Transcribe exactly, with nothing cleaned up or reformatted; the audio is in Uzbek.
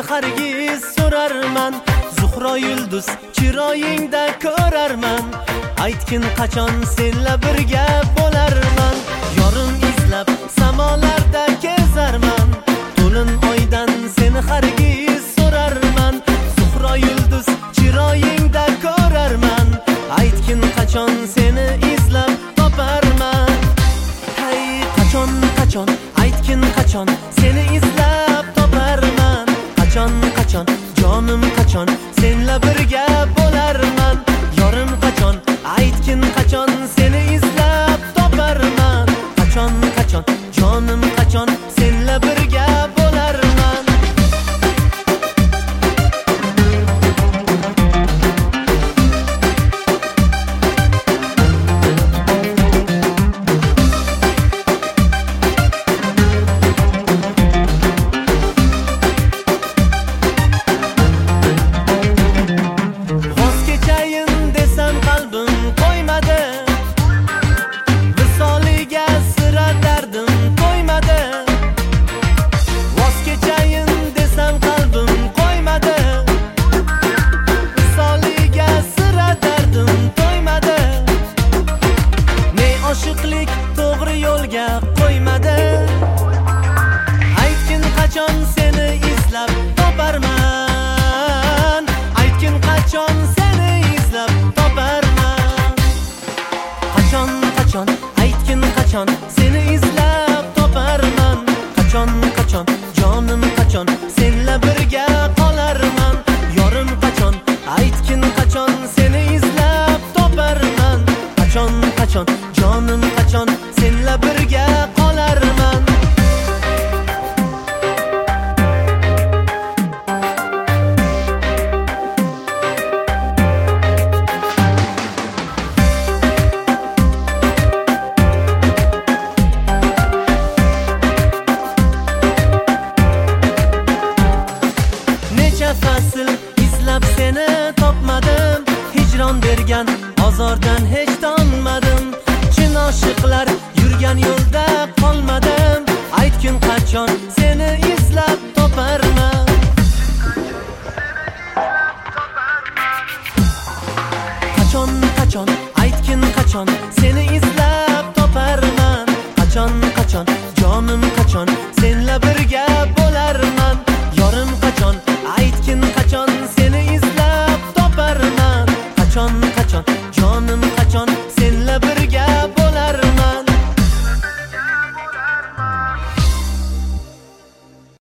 hargiz so'rarman. Zuhro yulduz chiroyingda ko'rarman. Aytgin qachon senla birga bo'larman. Yorim izlab samolarda kezarman. To'lin oydan seni hargiz so'rarman. Zuhro yulduz chiroyingda ko'rarman. Aytgin qachon seni izlab toparman. Hey qachon qachon aytgin qachon seni izlab toparman. Qachon qachon jonim qachon senla birga bo'larman. Yorim qachon aytgin qachon seni izlab toparman. Qachon qachon jonim qachon senla birga bo'larman. Oshiqlik to'g'ri yo'lga qo'ymadi. Aytgin qachon seni izlab toparman. Aytgin qachon seni izlab toparman. Qachon qachon aytgin qachon seni izlab toparman. Qachon qachon jonim qachon senla birga qolarman. Yorim qachon aytgin qachon seni izlab toparman. Qachon qachon jonim qachon senla birga qolarman. Necha fasl izlab seni topmadim. Hijron bergan azordan hech tonmadim. Chin oshiqlar yurgan yo'lda qolmadim. Aytgin qachon seni izlab toparman. Qachon qachon aytgin qachon seni izlab